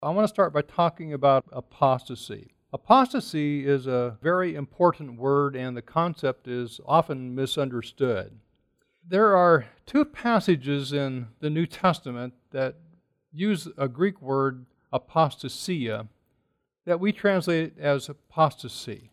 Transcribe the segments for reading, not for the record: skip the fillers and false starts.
I want to start by talking about apostasy. Apostasy is a very important word, and the concept is often misunderstood. There are two passages in the New Testament that use a Greek word, apostasia, that we translate as apostasy.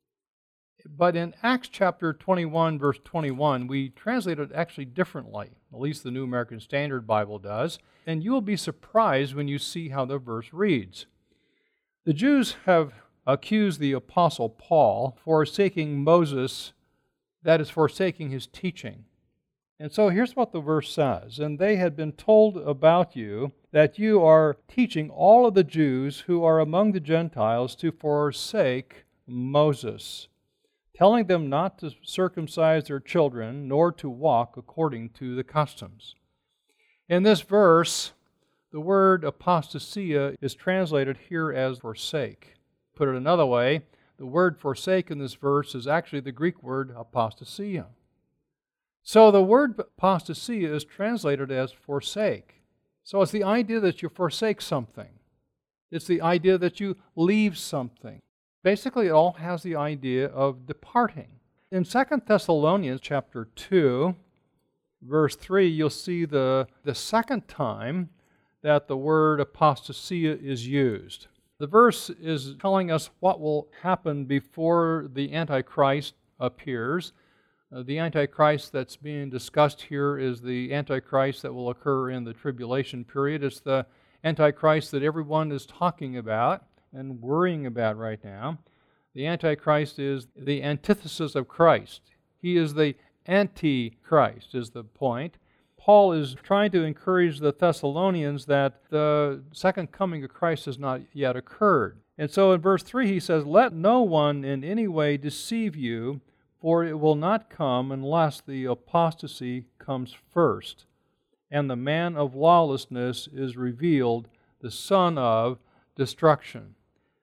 But in Acts chapter 21, verse 21, we translate it actually differently. At least the New American Standard Bible does. And you will be surprised when you see how the verse reads. The Jews have accused the Apostle Paul for forsaking Moses, that is, forsaking his teaching. And so here's what the verse says. And they had been told about you that you are teaching all of the Jews who are among the Gentiles to forsake Moses, telling them not to circumcise their children, nor to walk according to the customs. In this verse, the word apostasia is translated here as forsake. Put it another way, the word forsake in this verse is actually the Greek word apostasia. So the word apostasia is translated as forsake. So it's the idea that you forsake something. It's the idea that you leave something. Basically, it all has the idea of departing. In 2 Thessalonians chapter 2, verse 3, you'll see the second time that the word apostasia is used. The verse is telling us what will happen before the Antichrist appears. The Antichrist that's being discussed here is the Antichrist that will occur in the tribulation period. It's the Antichrist that everyone is talking about and worrying about right now. The Antichrist is the antithesis of Christ. He is the Antichrist, is the point. Paul is trying to encourage the Thessalonians that the second coming of Christ has not yet occurred. And so in verse 3 he says, "Let no one in any way deceive you, for it will not come unless the apostasy comes first, and the man of lawlessness is revealed, the son of destruction."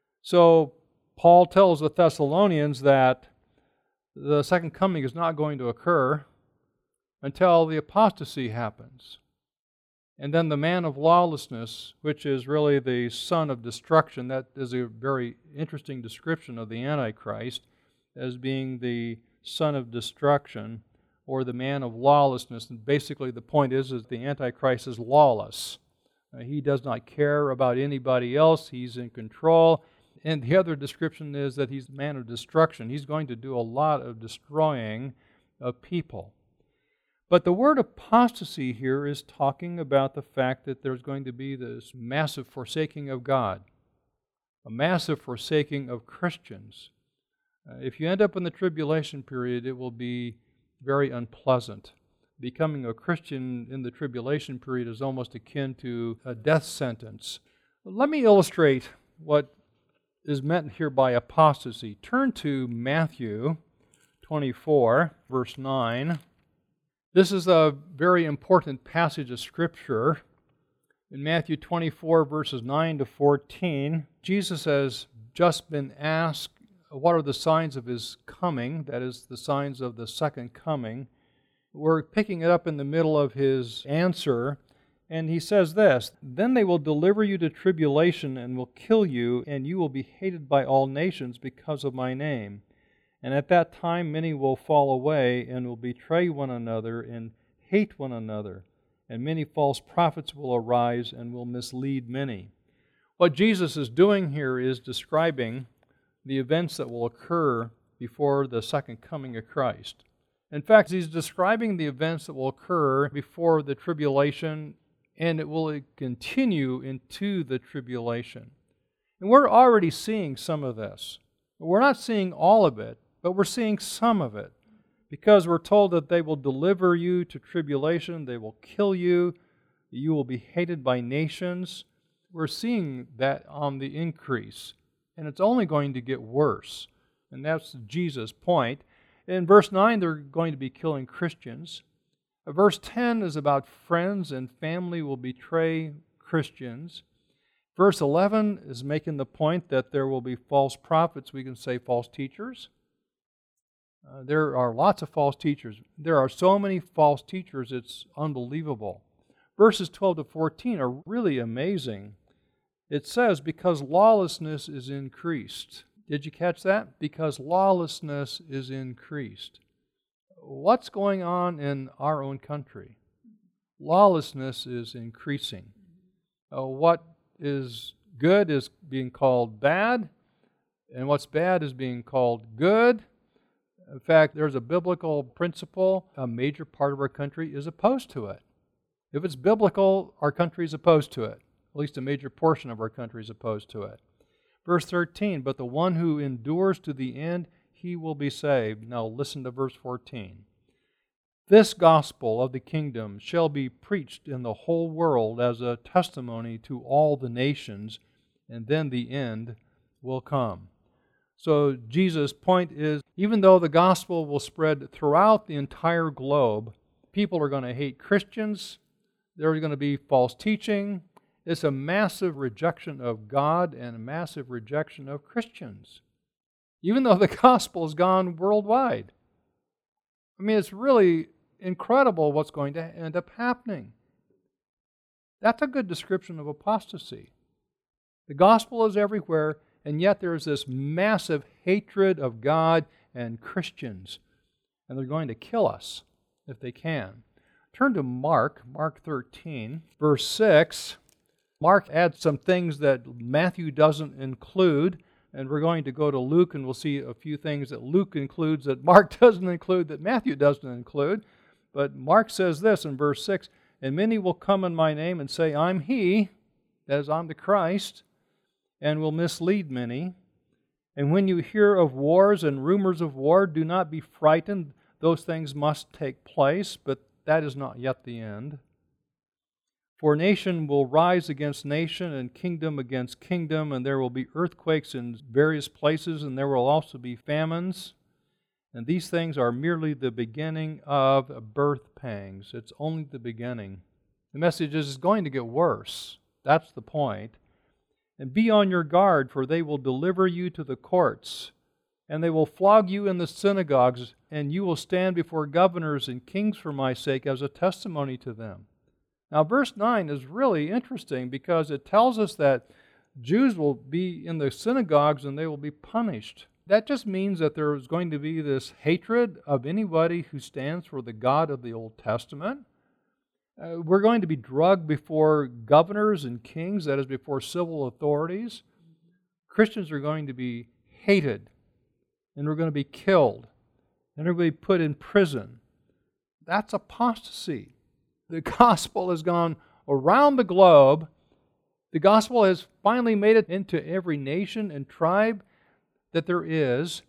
So Paul tells the Thessalonians that the second coming is not going to occur until the apostasy happens. And then the man of lawlessness, which is really the son of destruction, that is a very interesting description of the Antichrist as being the son of destruction or the man of lawlessness. And basically the point is the Antichrist is lawless. He does not care about anybody else. He's in control. And the other description is that he's a man of destruction. He's going to do a lot of destroying of people. But the word apostasy here is talking about the fact that there's going to be this massive forsaking of God, a massive forsaking of Christians. If you end up in the tribulation period, it will be very unpleasant. Becoming a Christian in the tribulation period is almost akin to a death sentence. Let me illustrate what is meant here by apostasy. Turn to Matthew 24, verse 9. This is a very important passage of Scripture. In Matthew 24, verses 9 to 14, Jesus has just been asked, what are the signs of His coming? That is, the signs of the second coming. We're picking it up in the middle of His answer, and He says this, "Then they will deliver you to tribulation and will kill you, and you will be hated by all nations because of my name. And at that time many will fall away and will betray one another and hate one another. And many false prophets will arise and will mislead many." What Jesus is doing here is describing the events that will occur before the second coming of Christ. In fact, He's describing the events that will occur before the tribulation, and it will continue into the tribulation. And we're already seeing some of this. We're not seeing all of it, but we're seeing some of it, because we're told that they will deliver you to tribulation, they will kill you, you will be hated by nations. We're seeing that on the increase, and it's only going to get worse. And that's Jesus' point. In verse 9, they're going to be killing Christians. Verse 10 is about friends and family will betray Christians. Verse 11 is making the point that there will be false prophets, we can say false teachers. There are lots of false teachers. There are so many false teachers, it's unbelievable. Verses 12 to 14 are really amazing. It says, because lawlessness is increased. Did you catch that? Because lawlessness is increased. What's going on in our own country? Lawlessness is increasing. What is good is being called bad, and what's bad is being called good. In fact, there's a biblical principle. A major part of our country is opposed to it. If it's biblical, our country is opposed to it. At least a major portion of our country is opposed to it. Verse 13, but the one who endures to the end, he will be saved. Now listen to verse 14. This gospel of the kingdom shall be preached in the whole world as a testimony to all the nations, and then the end will come. So Jesus' point is, even though the gospel will spread throughout the entire globe, people are going to hate Christians, there's going to be false teaching. It's a massive rejection of God and a massive rejection of Christians, even though the gospel has gone worldwide. I mean, it's really incredible what's going to end up happening. That's a good description of apostasy. The gospel is everywhere, and yet there's this massive hatred of God and Christians, and they're going to kill us if they can. Turn to Mark 13, verse 6. Mark adds some things that Matthew doesn't include, and we're going to go to Luke, and we'll see a few things that Luke includes that Mark doesn't include, that Matthew doesn't include. But Mark says this in verse 6, and many will come in my name and say, I'm he, that is, I'm the Christ, and will mislead many. And when you hear of wars and rumors of war, do not be frightened. Those things must take place, but that is not yet the end. For nation will rise against nation, and kingdom against kingdom, and there will be earthquakes in various places, and there will also be famines. And these things are merely the beginning of birth pangs. It's only the beginning. The message is it's going to get worse. That's the point. And be on your guard, for they will deliver you to the courts, and they will flog you in the synagogues, and you will stand before governors and kings for my sake as a testimony to them. Now, verse 9 is really interesting because it tells us that Jews will be in the synagogues and they will be punished. That just means that there is going to be this hatred of anybody who stands for the God of the Old Testament. We're going to be drugged before governors and kings, that is, before civil authorities. Christians are going to be hated, and we're going to be killed, and they're going to be put in prison. That's apostasy. The gospel has gone around the globe. The gospel has finally made it into every nation and tribe that there is,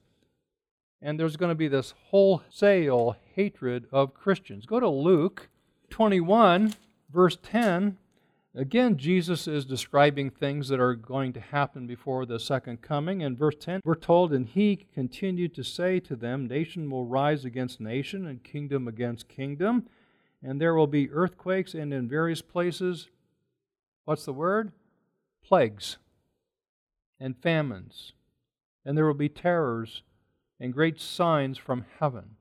and there's going to be this wholesale hatred of Christians. Go to Luke 21, verse 10. Again, Jesus is describing things that are going to happen before the second coming. In verse 10, we're told, and he continued to say to them, nation will rise against nation and kingdom against kingdom, and there will be earthquakes, and in various places, what's the word? Plagues and famines. And there will be terrors and great signs from heaven.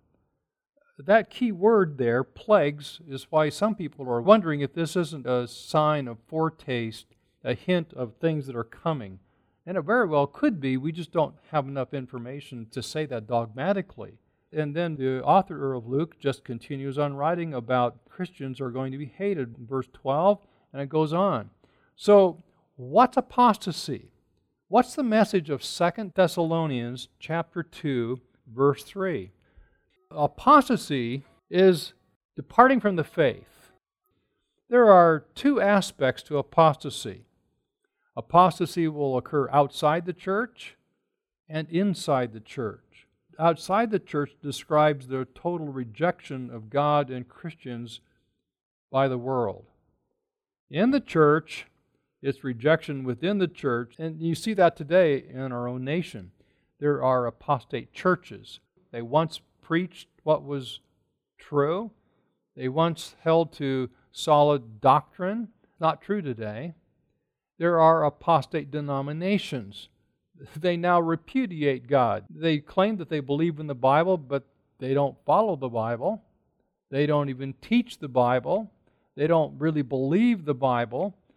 That key word there, plagues, is why some people are wondering if this isn't a sign of foretaste, a hint of things that are coming. And it very well could be. We just don't have enough information to say that dogmatically. And then the author of Luke just continues on writing about Christians are going to be hated in verse 12, and it goes on. So, what's apostasy? What's the message of 2 Thessalonians chapter 2, verse 3? Apostasy is departing from the faith. There are two aspects to apostasy. Apostasy will occur outside the church and inside the church. Outside the church describes the total rejection of God and Christians by the world. In the church, it's rejection within the church, and you see that today in our own nation. There are apostate churches. They once preached what was true. They once held to solid doctrine. Not true today. There are apostate denominations. They now repudiate God. They claim that they believe in the Bible, but they don't follow the Bible. They don't even teach the Bible. They don't really believe the Bible.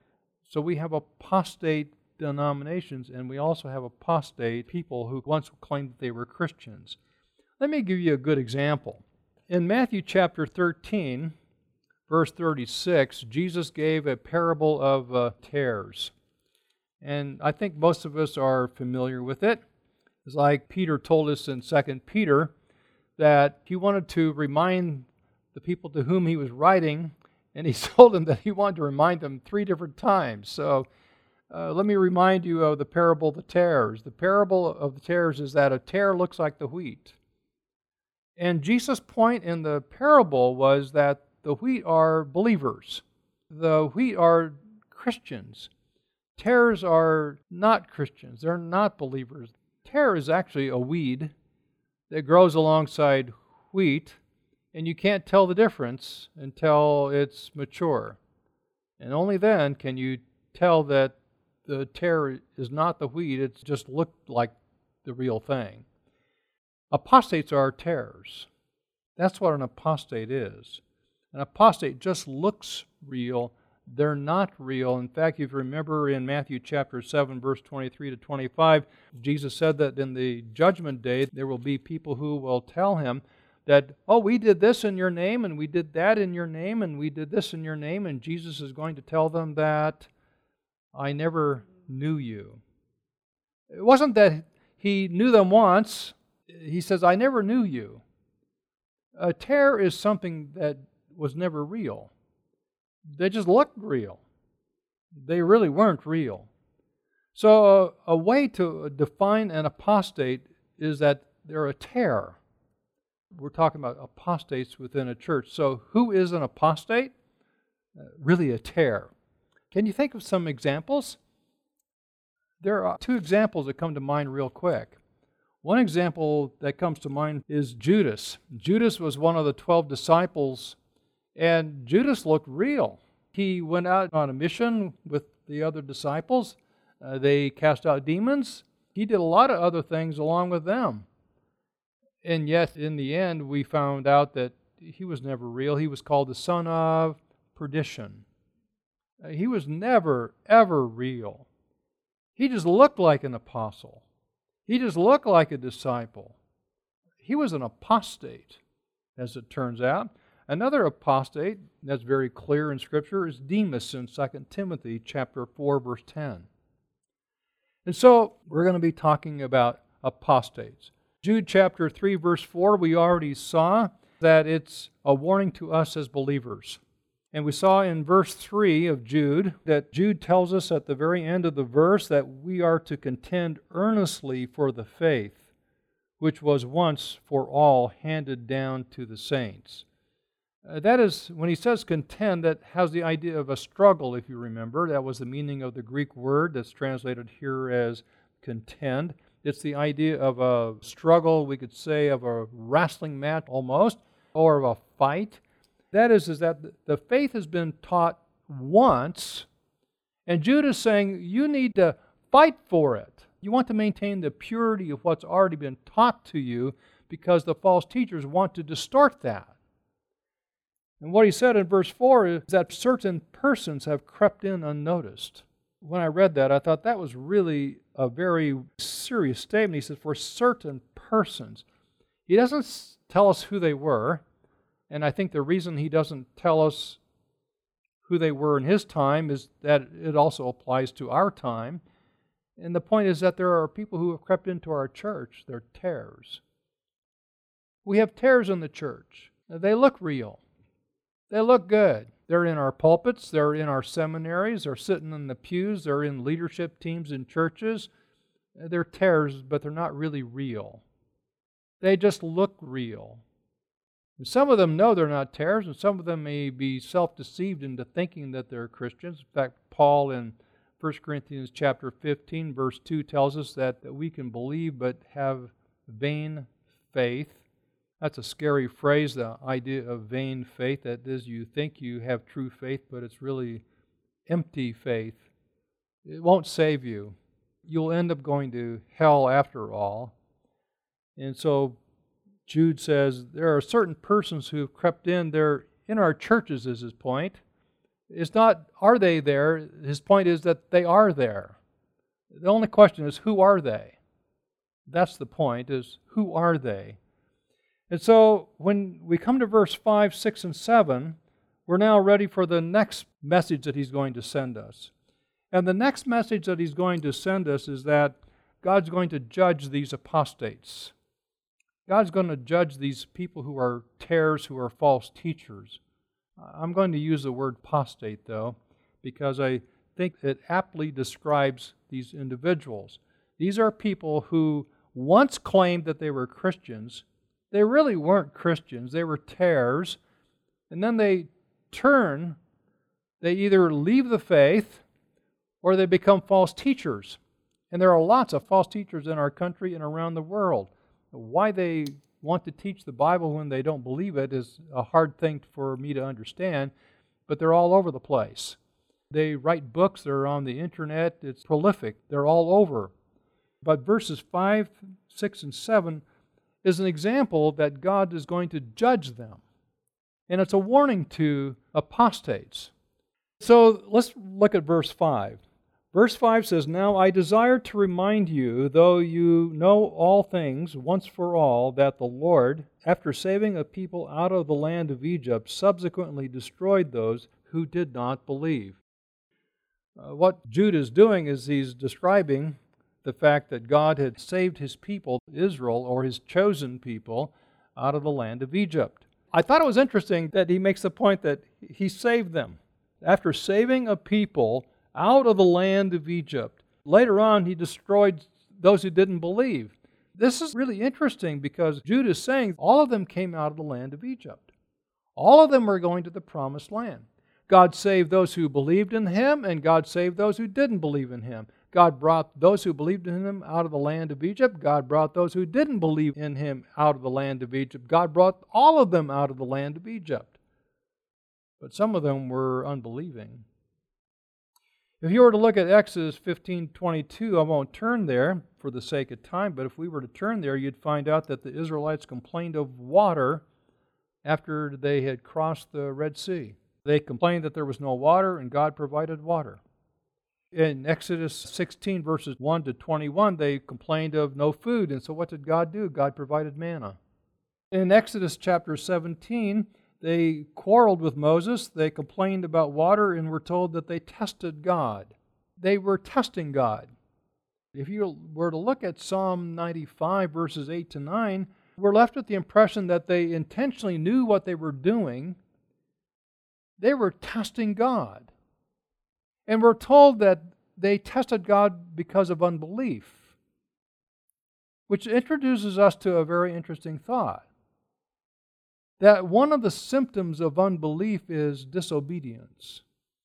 So we have apostate denominations, and we also have apostate people who once claimed that they were Christians. Let me give you a good example. In Matthew chapter 13, verse 36, Jesus gave a parable of tares. And I think most of us are familiar with it. It's like Peter told us in 2 Peter that he wanted to remind the people to whom he was writing, and he told them that he wanted to remind them 3 different times. So let me remind you of the parable of the tares. The parable of the tares is that a tare looks like the wheat. And Jesus' point in the parable was that the wheat are believers. The wheat are Christians. Tares are not Christians. They're not believers. Tare is actually a weed that grows alongside wheat, and you can't tell the difference until it's mature. And only then can you tell that the tare is not the wheat, it's just looked like the real thing. Apostates are tares. That's what an apostate is. An apostate just looks real. They're not real. In fact, if you remember in Matthew chapter 7, verse 23 to 25, Jesus said that in the judgment day, there will be people who will tell him that, oh, we did this in your name, and we did that in your name, and we did this in your name, and Jesus is going to tell them that, I never knew you. It wasn't that he knew them once. He says, I never knew you. A tare is something that was never real. They just looked real. They really weren't real. So a way to define an apostate is that they're a tare. We're talking about apostates within a church. So who is an apostate? Really a tare. Can you think of some examples? There are 2 examples that come to mind real quick. One example that comes to mind is Judas. Judas was one of the 12 disciples, and Judas looked real. He went out on a mission with the other disciples. They cast out demons. He did a lot of other things along with them. And yet, in the end, we found out that he was never real. He was called the son of perdition. He was never, ever real. He just looked like an apostle. He just looked like a disciple. He was an apostate, as it turns out. Another apostate that's very clear in Scripture is Demas in 2 Timothy chapter 4, verse 10. And so we're going to be talking about apostates. Jude chapter 3, verse 4, we already saw that it's a warning to us as believers. And we saw in verse 3 of Jude that Jude tells us at the very end of the verse that we are to contend earnestly for the faith, which was once for all handed down to the saints. That is, when he says contend, that has the idea of a struggle, if you remember. That was the meaning of the Greek word that's translated here as contend. It's the idea of a struggle, we could say, of a wrestling match almost, or of a fight. That is that the faith has been taught once, and Jude is saying you need to fight for it. You want to maintain the purity of what's already been taught to you because the false teachers want to distort that. And what he said in verse 4 is that certain persons have crept in unnoticed. When I read that, I thought that was really a very serious statement. He says, for certain persons. He doesn't tell us who they were, and I think the reason he doesn't tell us who they were in his time is that it also applies to our time. And the point is that there are people who have crept into our church. They're tares. We have tares in the church. They look real. They look good. They're in our pulpits. They're in our seminaries. They're sitting in the pews. They're in leadership teams in churches. They're tares, but they're not really real. They just look real. And some of them know they're not tares, and some of them may be self-deceived into thinking that they're Christians. In fact, Paul in 1 Corinthians chapter 15, verse 2 tells us that we can believe but have vain faith. That's a scary phrase, the idea of vain faith. That is, you think you have true faith, but it's really empty faith. It won't save you. You'll end up going to hell after all. And so Jude says there are certain persons who have crept in. They're in our churches, is his point. It's not, are they there? His point is that they are there. The only question is, who are they? That's the point, is who are they? And so when we come to verse 5, 6, and 7, we're now ready for the next message that he's going to send us. And the next message that he's going to send us is that God's going to judge these apostates. God's going to judge these people who are tares, who are false teachers. I'm going to use the word apostate, though, because I think it aptly describes these individuals. These are people who once claimed that they were Christians. They really weren't Christians. They were tares. And then they turn. They either leave the faith or they become false teachers. And there are lots of false teachers in our country and around the world. Why they want to teach the Bible when they don't believe it is a hard thing for me to understand, but they're all over the place. They write books, they're on the internet, it's prolific, they're all over. But verses 5, 6, and 7 is an example that God is going to judge them. And it's a warning to apostates. So let's look at verse 5. Verse 5 says, "Now I desire to remind you, though you know all things once for all, that the Lord, after saving a people out of the land of Egypt, subsequently destroyed those who did not believe." What Jude is doing is he's describing the fact that God had saved his people, Israel, or his chosen people, out of the land of Egypt. I thought it was interesting that he makes the point that he saved them. After saving a people out of the land of Egypt, later on he destroyed those who didn't believe. This is really interesting because Jude is saying all of them came out of the land of Egypt. All of them were going to the promised land. God saved those who believed in him, and God saved those who didn't believe in him. God brought those who believed in him out of the land of Egypt. God brought those who didn't believe in him out of the land of Egypt. God brought all of them out of the land of Egypt. But some of them were unbelieving. If you were to look at Exodus 15:22, I won't turn there for the sake of time, but if we were to turn there, you'd find out that the Israelites complained of water after they had crossed the Red Sea. They complained that there was no water, and God provided water. In Exodus 16, verses 1 to 21, they complained of no food, and so what did God do? God provided manna. In Exodus chapter 17, they quarreled with Moses, they complained about water, and were told that they tested God. They were testing God. If you were to look at Psalm 95, verses 8 to 9, we're left with the impression that they intentionally knew what they were doing. They were testing God. And we're told that they tested God because of unbelief, which introduces us to a very interesting thought. That one of the symptoms of unbelief is disobedience.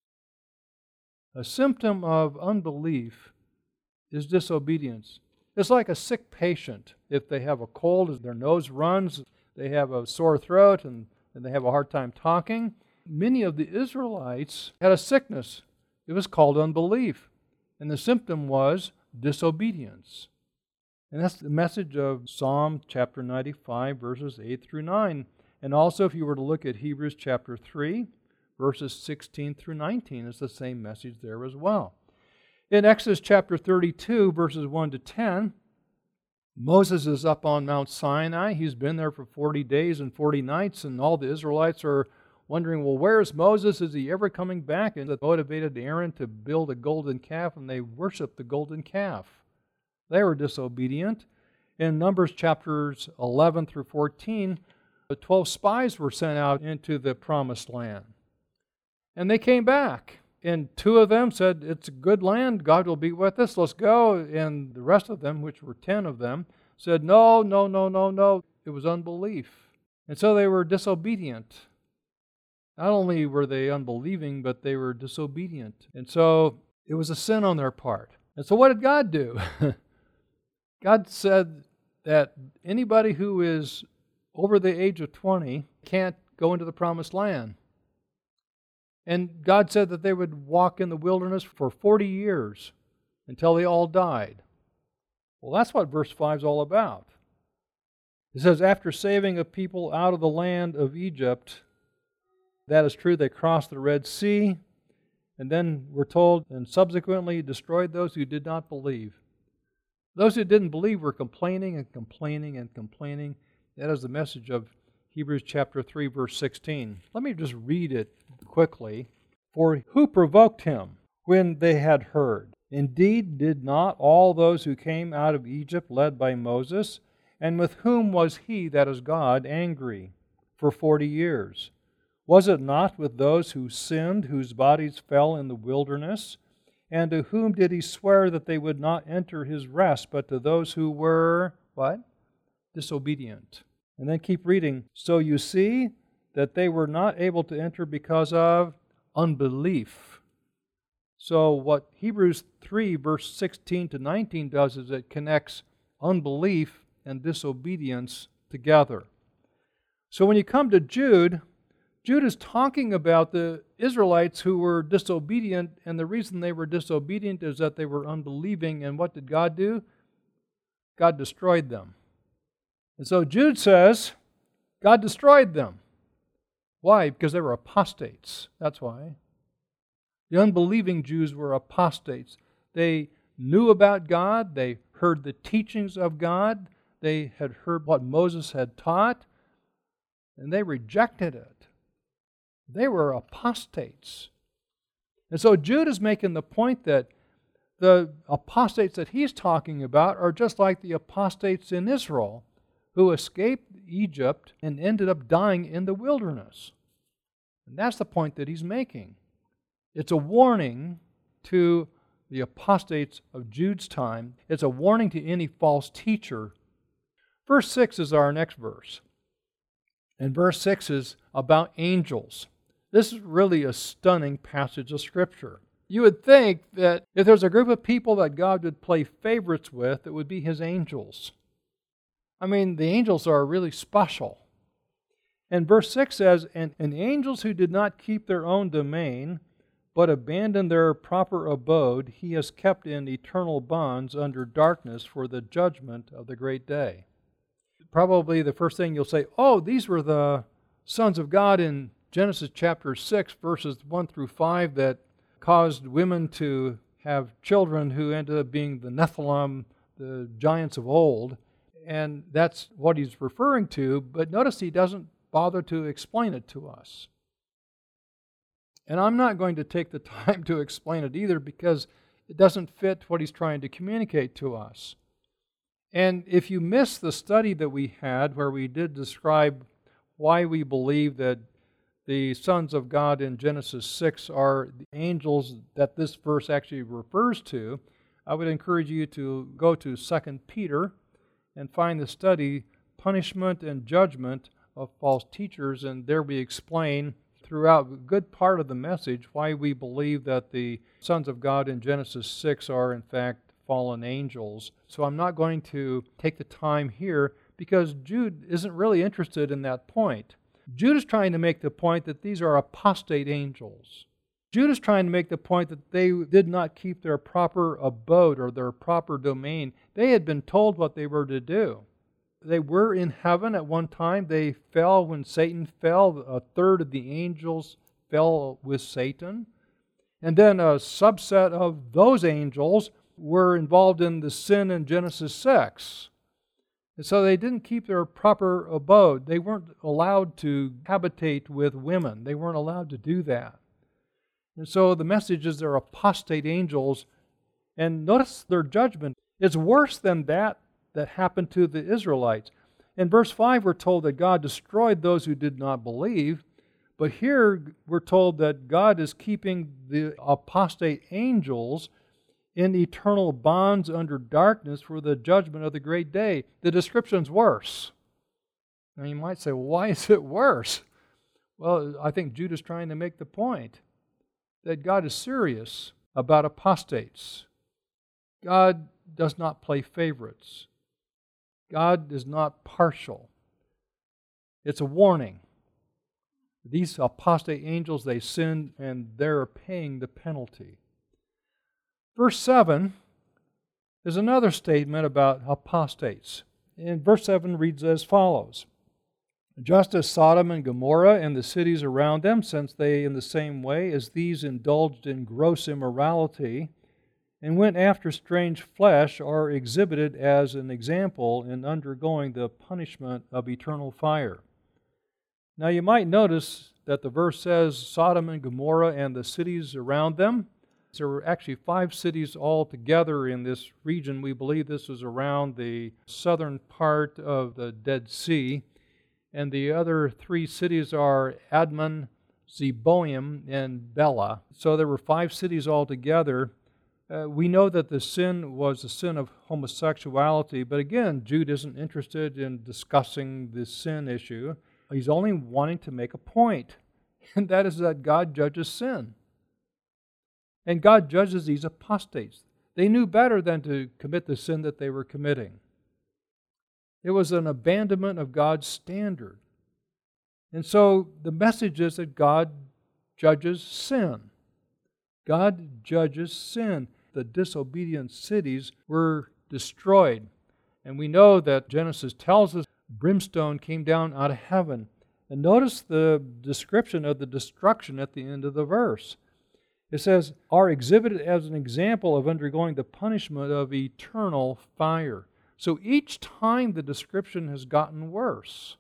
A symptom of unbelief is disobedience. It's like a sick patient. If they have a cold, their nose runs, they have a sore throat, and they have a hard time talking. Many of the Israelites had a sickness. It was called unbelief. And the symptom was disobedience. And that's the message of Psalm chapter 95, verses 8 through 9. And also, if you were to look at Hebrews chapter 3, verses 16 through 19, it's the same message there as well. In Exodus chapter 32, verses 1 to 10, Moses is up on Mount Sinai. He's been there for 40 days and 40 nights, and all the Israelites are wondering, well, where's Moses? Is he ever coming back? And that motivated Aaron to build a golden calf, and they worshiped the golden calf. They were disobedient. In Numbers chapters 11 through 14, the 12 spies were sent out into the promised land. And they came back. And 2 of them said, it's a good land, God will be with us, let's go. And the rest of them, which were 10 of them, said, no. It was unbelief. And so they were disobedient. Not only were they unbelieving, but they were disobedient. And so it was a sin on their part. And so what did God do? God said that anybody who is over the age of 20 can't go into the promised land. And God said that they would walk in the wilderness for 40 years until they all died. Well, that's what verse 5 is all about. It says, after saving a people out of the land of Egypt, that is true, they crossed the Red Sea, And then we're told, and subsequently destroyed those who did not believe. Those who didn't believe were complaining and complaining and complaining. That is the message of Hebrews chapter 3, verse 16. Let me just read it quickly. For who provoked him when they had heard? Indeed, did not all those who came out of Egypt led by Moses? And with whom was he, that is God, angry for 40 years? Was it not with those who sinned, whose bodies fell in the wilderness? And to whom did he swear that they would not enter his rest, but to those who were, what? Disobedient. And then keep reading. So you see that they were not able to enter because of unbelief. So what Hebrews 3, verse 16 to 19 does is it connects unbelief and disobedience together. So when you come to Jude is talking about the Israelites who were disobedient, and the reason they were disobedient is that they were unbelieving. And what did God do? God destroyed them. And so Jude says, God destroyed them. Why? Because they were apostates. That's why. The unbelieving Jews were apostates. They knew about God. They heard the teachings of God. They had heard what Moses had taught, and they rejected it. They were apostates. And so Jude is making the point that the apostates that he's talking about are just like the apostates in Israel who escaped Egypt and ended up dying in the wilderness. And that's the point that he's making. It's a warning to the apostates of Jude's time. It's a warning to any false teacher. Verse 6 is our next verse. And verse 6 is about angels. This is really a stunning passage of Scripture. You would think that if there's a group of people that God would play favorites with, it would be His angels. I mean, the angels are really special. And verse 6 says, And angels who did not keep their own domain, but abandoned their proper abode, He has kept in eternal bonds under darkness for the judgment of the great day. Probably the first thing you'll say, oh, these were the sons of God in Genesis chapter 6, verses 1 through 5, that caused women to have children who ended up being the Nephilim, the giants of old. And that's what he's referring to, but notice he doesn't bother to explain it to us. And I'm not going to take the time to explain it either, because it doesn't fit what he's trying to communicate to us. And if you miss the study that we had, where we did describe why we believe that the sons of God in Genesis 6 are the angels that this verse actually refers to, I would encourage you to go to 2 Peter and find the study, Punishment and Judgment of False Teachers, and there we explain throughout a good part of the message why we believe that the sons of God in Genesis 6 are in fact fallen angels. So I'm not going to take the time here because Jude isn't really interested in that point. Jude is trying to make the point that these are apostate angels. Jude is trying to make the point that they did not keep their proper abode or their proper domain. They had been told what they were to do. They were in heaven at one time. They fell when Satan fell. A third of the angels fell with Satan. And then a subset of those angels were involved in the sin in Genesis 6. And so they didn't keep their proper abode. They weren't allowed to habitate with women. They weren't allowed to do that. And so the message is they're apostate angels. And notice their judgment. It's worse than that happened to the Israelites. In verse 5 we're told that God destroyed those who did not believe. But here we're told that God is keeping the apostate angels in eternal bonds under darkness for the judgment of the great day. The description's worse. Now you might say, well, why is it worse? Well, I think Jude is trying to make the point that God is serious about apostates. God does not play favorites. God is not partial. It's a warning. These apostate angels, they sinned and they're paying the penalty. Verse 7 is another statement about apostates. And verse 7 reads as follows. Just as Sodom and Gomorrah and the cities around them, since they in the same way as these indulged in gross immorality and went after strange flesh, are exhibited as an example in undergoing the punishment of eternal fire. Now you might notice that the verse says Sodom and Gomorrah and the cities around them. There were actually 5 cities altogether in this region. We believe this was around the southern part of the Dead Sea. And the other 3 cities are Admon, Zeboim, and Bela. So there were 5 cities altogether. We know that the sin was a sin of homosexuality, but again, Jude isn't interested in discussing the sin issue. He's only wanting to make a point, and that is that God judges sin. And God judges these apostates. They knew better than to commit the sin that they were committing. It was an abandonment of God's standard. And so the message is that God judges sin. God judges sin. The disobedient cities were destroyed. And we know that Genesis tells us brimstone came down out of heaven. And notice the description of the destruction at the end of the verse. It says, are exhibited as an example of undergoing the punishment of eternal fire. So each time the description has gotten worse.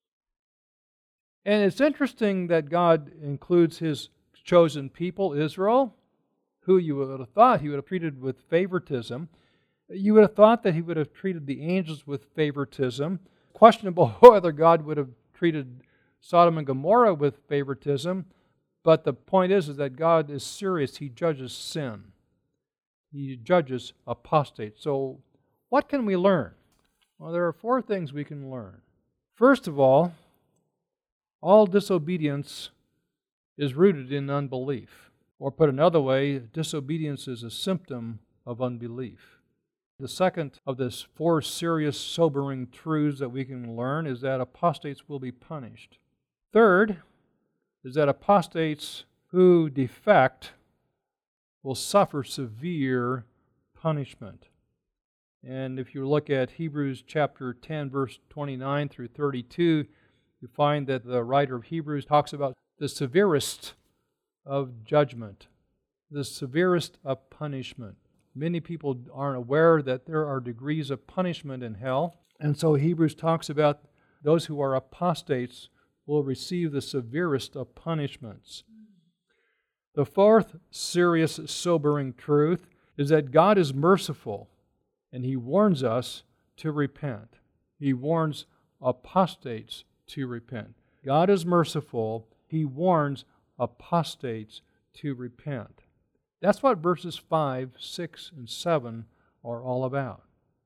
And it's interesting that God includes His chosen people, Israel, who you would have thought He would have treated with favoritism. You would have thought that He would have treated the angels with favoritism. Questionable whether God would have treated Sodom and Gomorrah with favoritism. But the point is that God is serious. He judges sin. He judges apostates. So what can we learn? Well, there are 4 things we can learn. First of all disobedience is rooted in unbelief. Or put another way, disobedience is a symptom of unbelief. The second of this 4 serious, sobering truths that we can learn is that apostates will be punished. Third is that apostates who defect will suffer severe punishment. And if you look at Hebrews chapter 10, verse 29 through 32, you find that the writer of Hebrews talks about the severest of judgment, the severest of punishment. Many people aren't aware that there are degrees of punishment in hell. And so Hebrews talks about those who are apostates will receive the severest of punishments. The 4th serious, sobering truth is that God is merciful, and He warns us to repent. He warns apostates to repent. God is merciful. He warns apostates to repent. That's what verses 5, 6, and 7 are all about.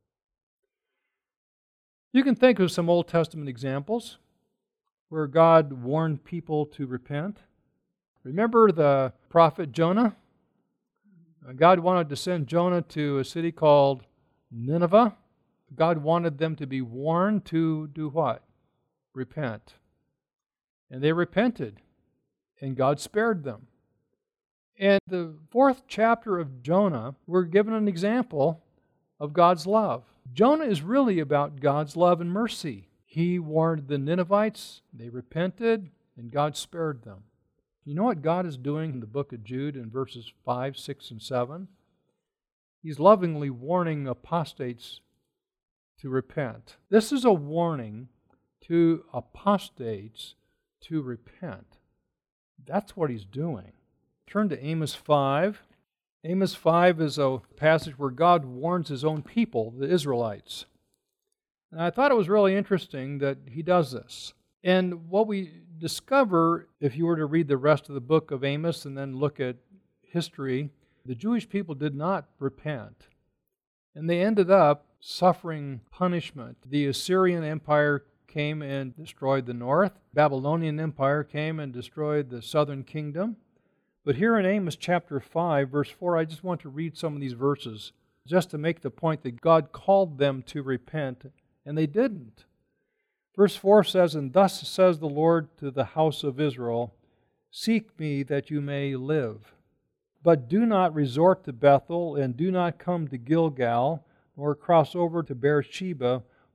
You can think of some Old Testament examples where God warned people to repent. Remember the prophet Jonah? God wanted to send Jonah to a city called Nineveh. God wanted them to be warned to do what? Repent. And they repented, and God spared them. And the 4th chapter of Jonah, we're given an example of God's love. Jonah is really about God's love and mercy. He warned the Ninevites, they repented, and God spared them. You know what God is doing in the book of Jude in verses 5, 6, and 7? He's lovingly warning apostates to repent. This is a warning to apostates to repent. That's what He's doing. Turn to Amos 5. Amos 5 is a passage where God warns His own people, the Israelites. And I thought it was really interesting that He does this. And what we discover, if you were to read the rest of the book of Amos and then look at history, the Jewish people did not repent. And they ended up suffering punishment. The Assyrian Empire came and destroyed the north. Babylonian Empire came and destroyed the southern kingdom. But here in Amos chapter 5, verse 4, I just want to read some of these verses just to make the point that God called them to repent, and they didn't. Verse 4 says, and thus says the Lord to the house of Israel, seek me that you may live. But do not resort to Bethel, and do not come to Gilgal, nor cross over to Beersheba,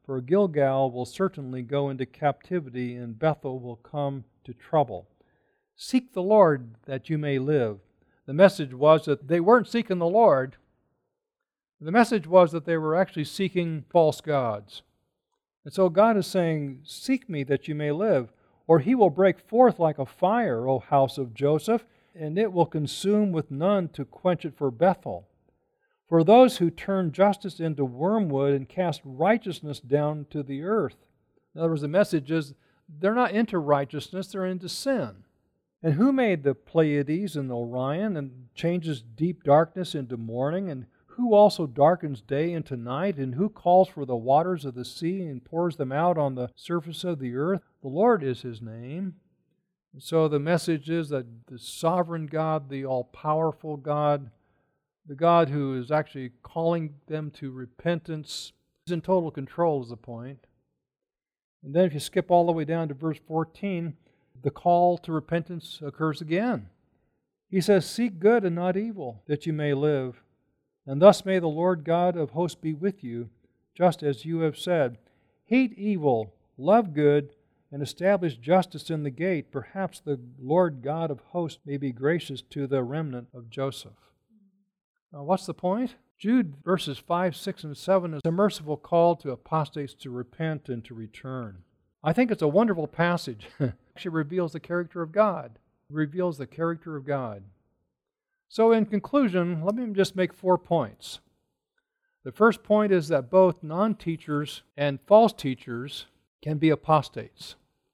for Gilgal will certainly go into captivity, and Bethel will come to trouble. Seek the Lord that you may live. The message was that they weren't seeking the Lord. The message was that they were actually seeking false gods. And so God is saying, seek me that you may live, or he will break forth like a fire, O house of Joseph, and it will consume with none to quench it for Bethel. For those who turn justice into wormwood and cast righteousness down to the earth. In other words, the message is they're not into righteousness, they're into sin. And who made the Pleiades and Orion and changes deep darkness into morning? And who also darkens day into night? And who calls for the waters of the sea and pours them out on the surface of the earth? The Lord is his name. And so the message is that the sovereign God, the all-powerful God, the God who is actually calling them to repentance, is in total control, is the point. And then if you skip all the way down to verse 14, the call to repentance occurs again. He says, seek good and not evil, that you may live. And thus may the Lord God of hosts be with you, just as you have said. Hate evil, love good, and establish justice in the gate. Perhaps the Lord God of hosts may be gracious to the remnant of Joseph. Now, what's the point? Jude verses 5, 6, and 7 is a merciful call to apostates to repent and to return. I think it's a wonderful passage. It actually reveals the character of God. It reveals the character of God. So in conclusion, let me just make 4 points. The first point is that both non-teachers and false teachers can be apostates.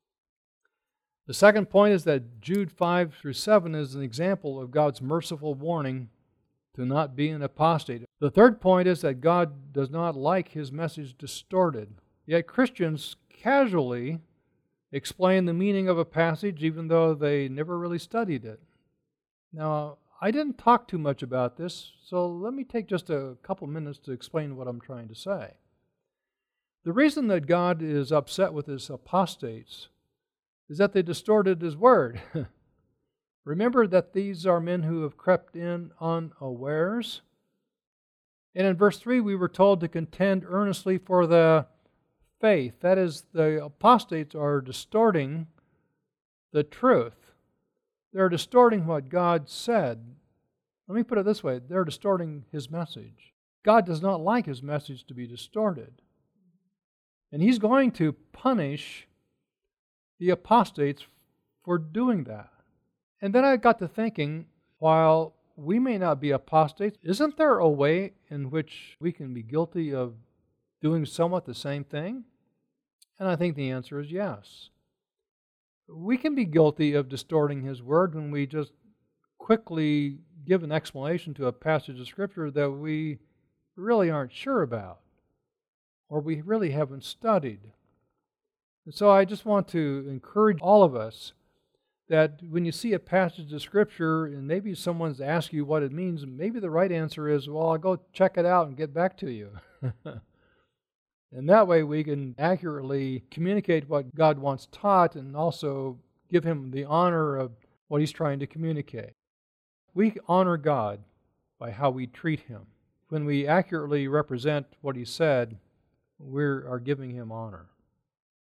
The second point is that Jude 5 through 7 is an example of God's merciful warning to not be an apostate. The third point is that God does not like his message distorted. Yet Christians casually explain the meaning of a passage even though they never really studied it. Now, I didn't talk too much about this, so let me take just a couple minutes to explain what I'm trying to say. The reason that God is upset with his apostates is that they distorted his word. Remember that these are men who have crept in unawares. And in verse 3, we were told to contend earnestly for the faith. That is, the apostates are distorting the truth. They're distorting what God said. Let me put it this way. They're distorting his message. God does not like his message to be distorted. And he's going to punish the apostates for doing that. And then I got to thinking, while we may not be apostates, isn't there a way in which we can be guilty of doing somewhat the same thing? And I think the answer is yes. We can be guilty of distorting his word when we just quickly give an explanation to a passage of Scripture that we really aren't sure about, or we really haven't studied. And so I just want to encourage all of us that when you see a passage of Scripture and maybe someone's asked you what it means, maybe the right answer is, well, I'll go check it out and get back to you. And that way we can accurately communicate what God wants taught and also give him the honor of what he's trying to communicate. We honor God by how we treat him. When we accurately represent what he said, we are giving him honor.